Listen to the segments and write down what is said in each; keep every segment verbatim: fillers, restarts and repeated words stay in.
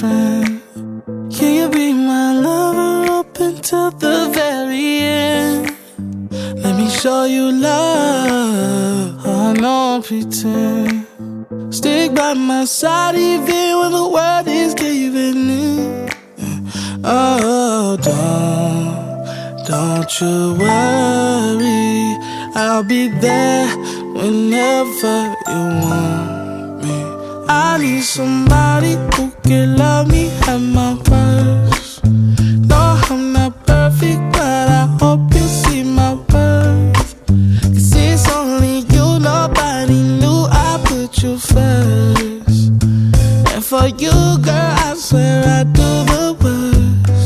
pretend? Can you be my lover up until the very end? Let me show you love. Oh, no pretend. Stick by my side even when the world is giving in. Oh, don't, don't you worry. I'll be there whenever you want me. I need somebody who can love me at my worst. No, I'm not perfect, but I hope you see my worth. Cause it's only you, nobody knew I put you first. And for you, girl, I swear I do the worst.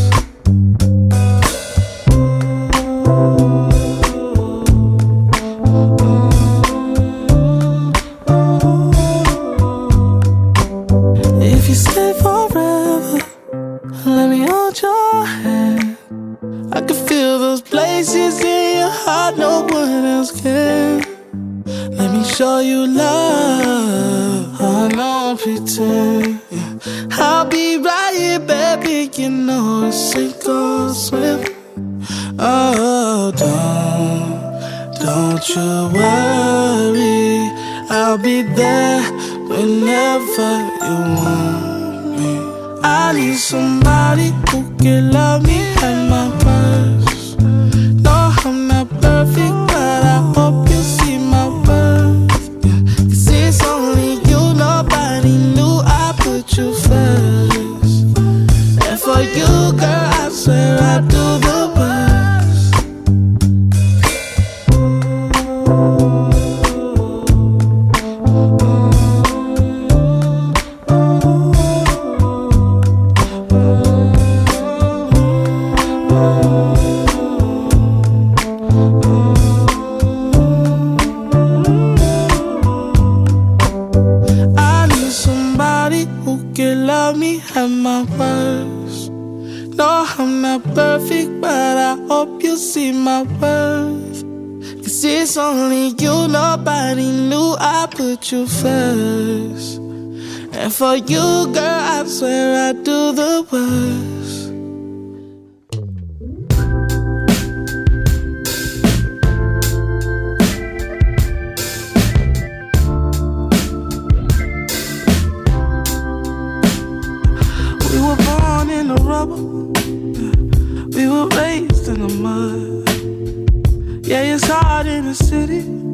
If you stay forever, let me hold your hand. I can feel those places in your heart no one else can. Let me show you love. Oh, no pretend. Yeah. I'll be right here, baby. You know it's sink or swim. Oh, don't, don't you worry. I'll be there whenever you want me. I need somebody who can love me at my worst. No, I'm not perfect, but I hope you see my worth. Yeah. Cause it's only you, nobody knew I put you first. And for you, girl, I swear I do the worst. I need somebody who can love me at my worst. No, I'm not perfect, but I hope you see my worth. Cause it's only you, nobody knew I put you first. And for you, girl, I swear I do the worst. We were born in the rubble, we were raised in the mud. Yeah, it's hard in the city,